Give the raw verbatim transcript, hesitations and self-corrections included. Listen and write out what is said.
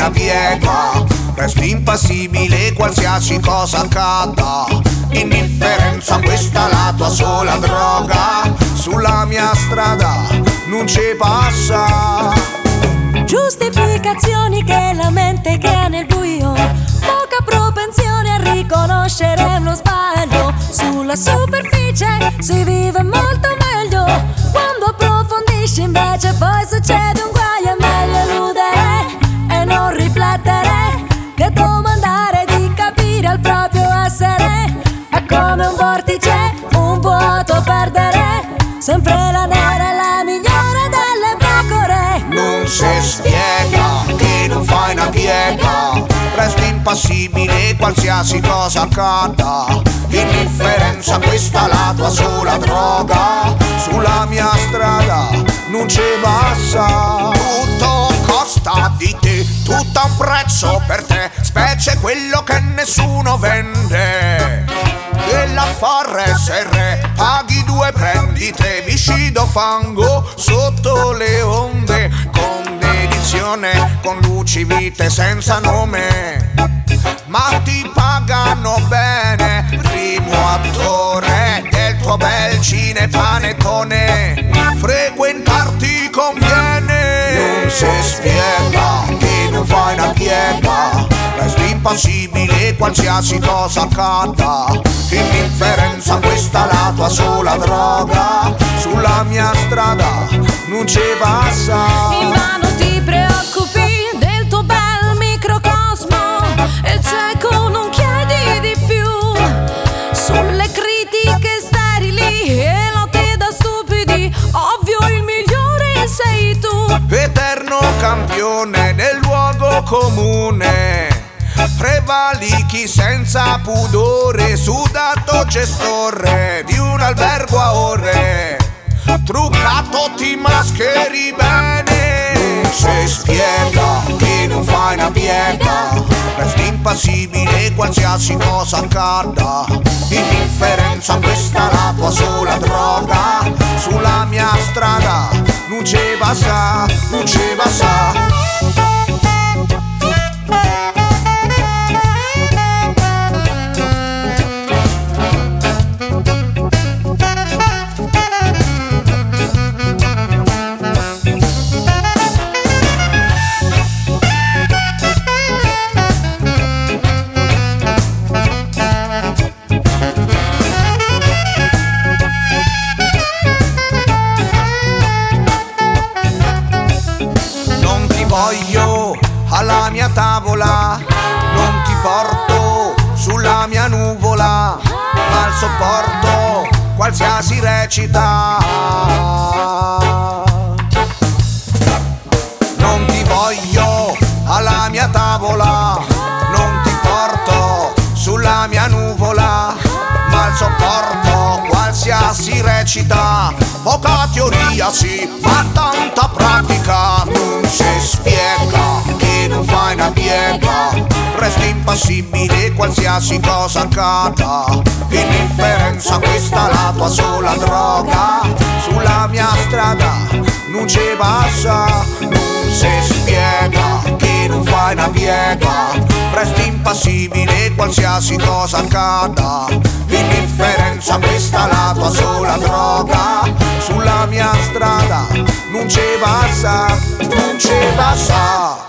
una piega, resti impassibile qualsiasi cosa accada. Indifferenza, questa la tua sola droga, sulla mia strada non ci passa. Giustificazioni che la mente che ha nel buio, poca propensione a riconoscere uno sbaglio. Sulla superficie si vive molto meglio, quando approfondisci invece poi succede un guaio. È meglio eludere e non riflettere che domandare di capire al proprio essere. È come un vortice, un vuoto perdere, sempre la nera è la migliore delle pecore. Non si spiega che non fai una piega, resti impassibile qualsiasi cosa accada. Indifferenza, questa la tua sola droga, sulla mia strada non ci passa. Tutto costa di te, tutto ha un prezzo per te, specie quello che nessuno vende. E la farre se re, paghi due prendi tre, viscido fango sotto le onde, con dedizione, con luci vite senza nome, ma ti pagano bene, primo attore del tuo bel cinepanettone, frequentarti conviene. Non si spiega che non fai una piega, resti impassibile qualsiasi cosa accada. Indifferenza, questa la tua sola droga, sulla mia strada non ci passa. Invano ti preoccupi del tuo bel microcosmo, e cieco non chiedi di più. Sulle critiche sterili e lotte da stupidi, ovvio il migliore sei tu. Eterno campione nel luogo comune, prevalichi senza pudore, sudato gestore di un albergo a ore, truccato ti mascheri bene. Non si spiega che non fai una piega, resti impassibile qualsiasi cosa accada. Indifferenza, questa la tua sola droga, sulla mia strada non ci passa, non ci passa. Voglio alla mia tavola, non ti porto sulla mia nuvola, ma al sopporto qualsiasi recita. Non ti voglio alla mia tavola, non ti porto sulla mia nuvola, ma al sopporto qualsiasi recita. Poca teoria sì, ma tanta pratica. Non si spiega che non fai una piega, resti impassibile qualsiasi cosa accada. Indifferenza, questa la tua sola droga, sulla mia strada non ci passa. Non si spiega che non fai una piega, resti impassibile qualsiasi cosa accada. Indifferenza, questa la tua sola droga, sulla mia strada non ci passa, non ci passa.